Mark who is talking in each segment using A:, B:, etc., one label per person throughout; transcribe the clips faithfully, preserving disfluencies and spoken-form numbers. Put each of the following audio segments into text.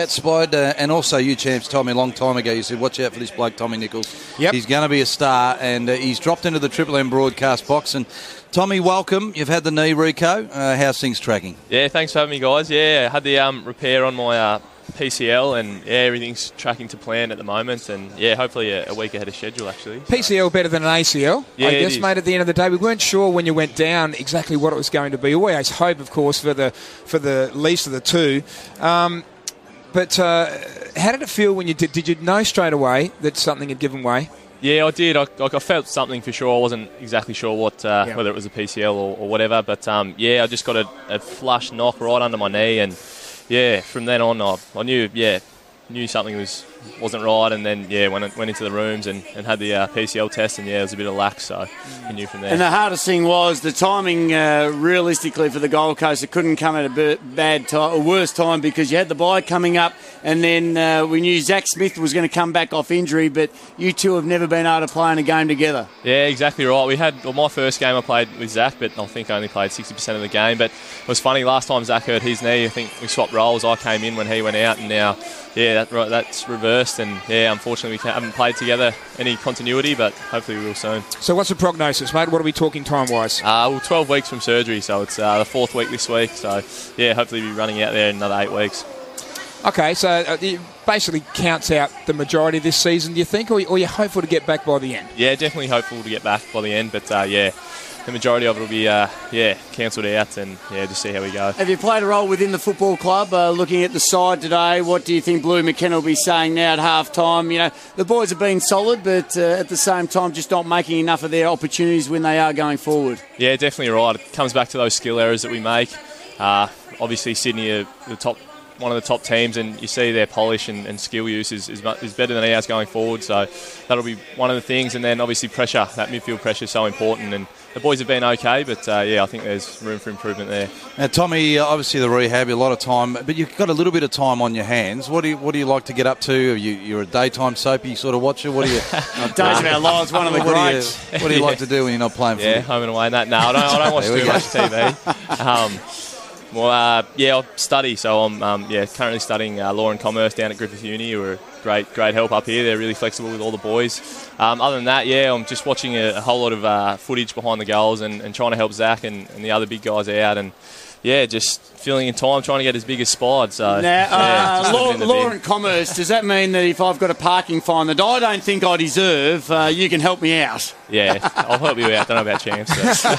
A: Spide, uh, and also you champs told me a long time ago, you said watch out for this bloke Tommy Nichols.
B: Yep.
A: He's going to be a star, and uh, he's dropped into the Triple M broadcast box. And Tommy, welcome. You've had the knee reco. Uh, how's things tracking?
C: Yeah, thanks for having me, guys. Yeah, I had the um, repair on my uh, P C L, and yeah, everything's tracking to plan at the moment, and yeah, hopefully a, a week ahead of schedule actually.
B: P C L better than an A C L,
C: Yeah,
B: I
C: it
B: guess,
C: is.
B: mate. At the end of the day, we weren't sure when you went down exactly what it was going to be. Always hope, of course, for the for the least of the two. Um, but uh, how did it feel when you did? Did you know straight away that something had given way?
C: Yeah, I did. I, like I felt something for sure. I wasn't exactly sure what uh,
B: Yeah.
C: whether it was a P C L or, or whatever, but um, yeah, I just got a, a flush knock right under my knee, and yeah, from then on, I, I knew, yeah, knew something was wasn't right, and then yeah, went went into the rooms and, and had the uh, P C L test, and yeah, it was a bit of lax, so I knew from there.
D: And the hardest thing was the timing, uh, realistically, for the Gold Coast. It couldn't come at a b- bad time, or worse time, because you had the bye coming up, and then uh, we knew Zach Smith was going to come back off injury, but you two have never been able to play in a game together.
C: Yeah, exactly right. We had well, my first game I played with Zach, but I think I only played sixty percent of the game. But it was funny, last time Zach hurt his knee, I think we swapped roles. I came in when he went out, and now, yeah, that, that's reversed. And yeah, unfortunately, we haven't played together any continuity, but hopefully we will soon.
B: So what's the prognosis, mate? What are we talking time-wise?
C: Uh, well, twelve weeks from surgery, so it's uh, the fourth week this week. So yeah, hopefully we'll be running out there in another eight weeks.
B: Okay, so uh, it basically counts out the majority of this season, do you think, or, or you're hopeful to get back by the end?
C: Yeah, definitely hopeful to get back by the end, but uh, yeah, the majority of it will be uh, yeah cancelled out, and yeah, just see how we go.
D: Have you played a role within the football club? Uh, looking at the side today, what do you think Blue McKenna will be saying now at half time? You know, the boys have been solid, but uh, at the same time, just not making enough of their opportunities when they are going forward.
C: Yeah, definitely right. It comes back to those skill errors that we make. Uh, obviously, Sydney are the top, one of the top teams, and you see their polish and, and skill use is, is, mu- is better than ours going forward. So that'll be one of the things. And then obviously pressure, that midfield pressure is so important. And the boys have been okay, but uh, yeah, I think there's room for improvement there.
A: Now, Tommy, uh, obviously the rehab, a lot of time, but you've got a little bit of time on your hands. What do you What do you like to get up to? Are you, you're a daytime soapy sort of watcher. What do you?
D: Days of Our Lives, one of the
A: what do you,
D: greats.
A: what do you like to do when you're not playing
C: Yeah,
A: football?
C: home and away and that. No, I don't, I don't watch
A: There we
C: too
A: go.
C: much T V. Um, well, uh, yeah, I study, so I'm um, yeah currently studying uh, law and commerce down at Griffith Uni, who are great great help up here. They're really flexible with all the boys. Um, other than that, yeah, I'm just watching a, a whole lot of uh, footage behind the goals and, and trying to help Zach and, and the other big guys out, and yeah, just filling in time, trying to get as big as Spide. So
D: Now,
C: yeah,
D: uh,
C: just
D: law,
C: living in the
D: law
C: bin.
D: and commerce, does that mean that if I've got a parking fine that I don't think I deserve, uh, you can help me out?
C: Yeah, I'll help you out. Don't know about chance. But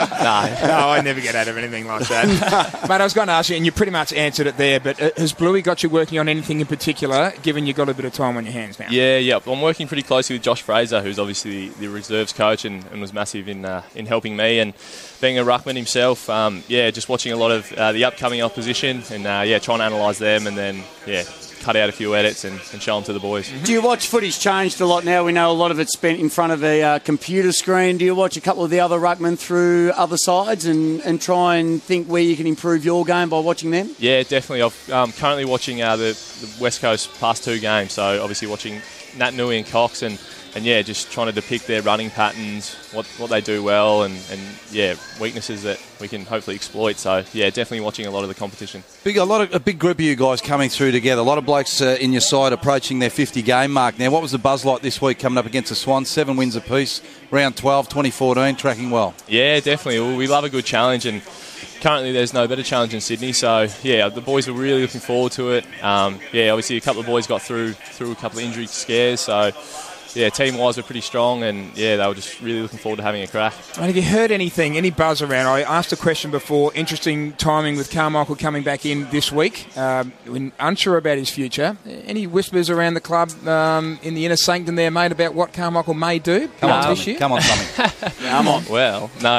C: no.
B: No, I never get out of anything like that. Mate, I was going to ask you, and you pretty much answered it there, but uh, has Bluey got you working on anything in particular, given you've got a bit of time on your hands now?
C: Yeah, yeah. I'm working pretty closely with Josh Fraser, who's obviously the, the reserves coach and, and was massive in uh, in helping me. And being a ruckman himself, um, yeah, just watching a lot of uh, the upcoming opposition and uh, yeah, trying to analyse them and then yeah, cut out a few edits and, and show them to the boys.
D: Do you watch footage changed a lot now? We know a lot of it's spent in front of a uh, computer screen. Do you watch a couple of the other ruckmen through other sides and, and try and think where you can improve your game by watching them?
C: Yeah, definitely. I'm um, currently watching uh, the, the West Coast past two games, so obviously watching Nat Nui and Cox and And yeah, just trying to depict their running patterns, what what they do well, and, and yeah, weaknesses that we can hopefully exploit. So yeah, definitely watching a lot of the competition.
A: Big, a lot of a big group of you guys coming through together. A lot of blokes uh, in your side approaching their fifty game mark now. What was the buzz like this week coming up against the Swans? Seven wins apiece, round twelve, twenty fourteen, tracking well.
C: Yeah, definitely. Well, we love a good challenge, and currently there's no better challenge in Sydney. So yeah, the boys were really looking forward to it. Um, yeah, obviously a couple of boys got through through a couple of injury scares. So yeah, team-wise we're pretty strong, and yeah, they were just really looking forward to having a crack.
B: And have you heard anything, any buzz around? I asked a question before, interesting timing with Carmichael coming back in this week. Um, when unsure about his future. Any whispers around the club um, in the inner sanctum there, mate, about what Carmichael may do
A: Come on,
B: um,
A: Tommy.
B: this year?
A: Come on, Tommy.
D: Come on.
C: Well, no.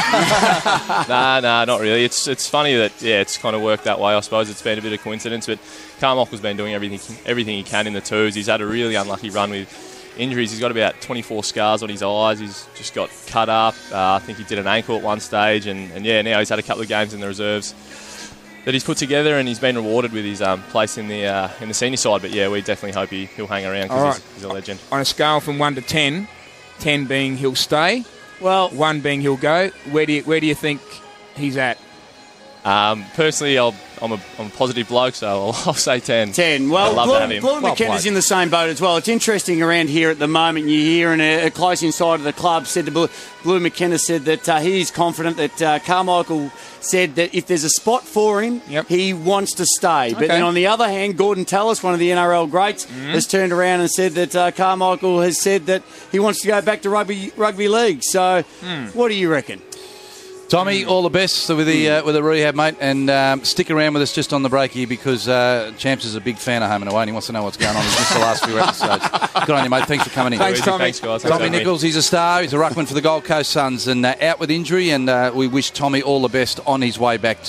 C: nah, nah, not really. It's it's funny that, yeah, it's kind of worked that way. I suppose it's been a bit of coincidence, but Carmichael's been doing everything everything he can in the twos. He's had a really unlucky run with injuries. He's got about twenty-four scars on his eyes. He's just got cut up. Uh, I think he did an ankle at one stage, and, and yeah, now he's had a couple of games in the reserves that he's put together, and he's been rewarded with his um, place in the uh, in the senior side. But yeah, we definitely hope he, he'll hang around because
B: All
C: he's,
B: right.
C: he's a legend.
B: On a scale from one to ten, ten being he'll stay,
D: Well,
B: one being he'll go, where do you, where do you think he's at?
C: Um, personally, I'll, I'm, a, I'm a positive bloke, so I'll, I'll say ten.
D: ten. Well,
C: I'd love to have
D: Blue,
C: him.
D: Blue
C: Well
D: McKenna's
C: played.
D: in the same boat as well. It's interesting around here at the moment. You're hearing a, a close inside of the club said to Blue, Blue McKenna said that uh, he's confident that uh, Carmichael said that if there's a spot for him,
B: Yep.
D: he wants to stay. But
B: Okay.
D: then on the other hand, Gordon Tallis, one of the N R L greats,
B: Mm-hmm.
D: has turned around and said that uh, Carmichael has said that he wants to go back to rugby rugby league. So,
B: Hmm.
D: what do you reckon?
A: Tommy, all the best with the uh, with the rehab, mate, and um, stick around with us just on the break here because uh, Champs is a big fan of Home and Away and he wants to know what's going on. He's missed the last few episodes. Good on you, mate. Thanks for coming in.
B: Thanks,
C: Easy,
B: Tommy.
C: Thanks, guys. Thanks for
A: Tommy
C: having me.
A: Nichols, he's a star. He's a ruckman for the Gold Coast Suns and uh, out with injury, and uh, we wish Tommy all the best on his way back